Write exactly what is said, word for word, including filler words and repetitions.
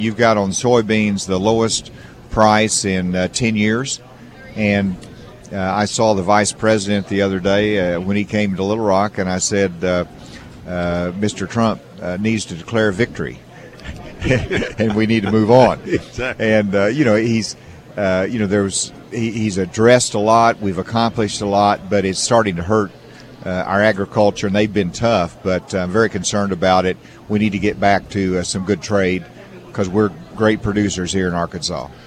You've got on soybeans the lowest price in uh, ten years, and uh, I saw the vice president the other day uh, when he came to Little Rock, and I said, uh, uh, Mister Trump uh, needs to declare victory, and we need to move on. Exactly. And uh, you know, he's, uh, you know, there was he, he's addressed a lot. We've accomplished a lot, but it's starting to hurt uh, our agriculture, and they've been tough. But I'm very concerned about it. We need to get back to uh, some good trade, because we're great producers here in Arkansas.